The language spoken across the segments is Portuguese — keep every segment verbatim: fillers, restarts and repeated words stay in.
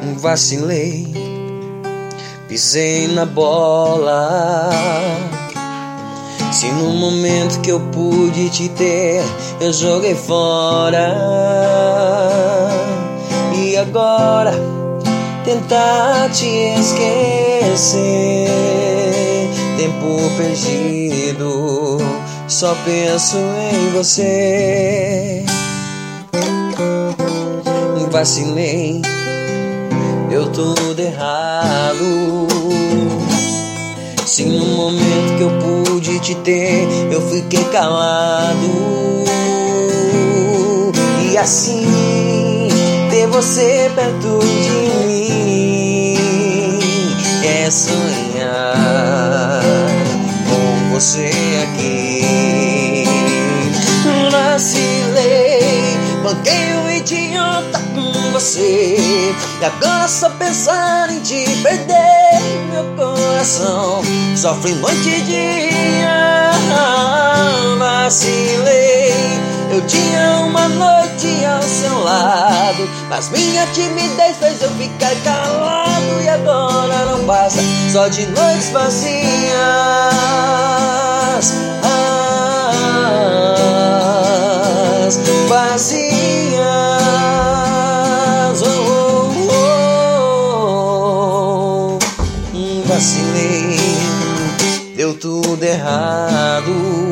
Vacilei, pisei na bola. Se no momento que eu pude te ter, eu joguei fora. E agora tentar te esquecer, tempo perdido, só penso em você. Vacilei, deu tudo errado. Se no momento que eu pude te ter, eu fiquei calado. E assim, ter você perto de mim é sonhar com você aqui. Vacilei, banquei um idiota com você, e agora só pensar em te perder. Meu coração sofre noite e dia. Vacilei, eu tinha uma noite ao seu lado, mas minha timidez fez eu ficar calado. E agora não passa só de noites vazias. Vazias. Oh, oh, oh. Vacilei, deu tudo errado.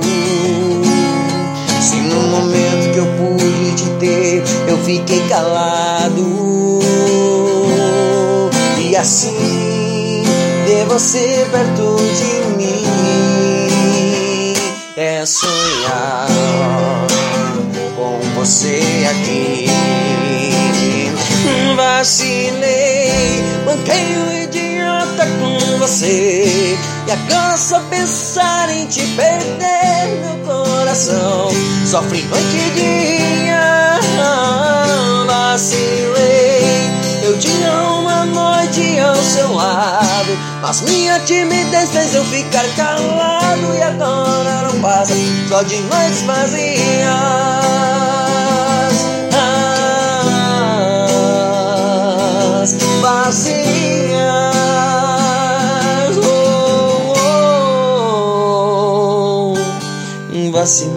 Se no momento que eu pude te ter, eu fiquei calado. E assim, ter você perto de mim é sonhar com você aqui. Vacilei, banquei um idiota com você, e agora só pensar em te perder. Meu coração sofre noite e dia. Vacilei, eu tinha uma noite ao seu lado, mas minha timidez fez eu ficar calado. E agora não passa só de noites vazias. Vazias. Oh, oh, oh. Vacilei.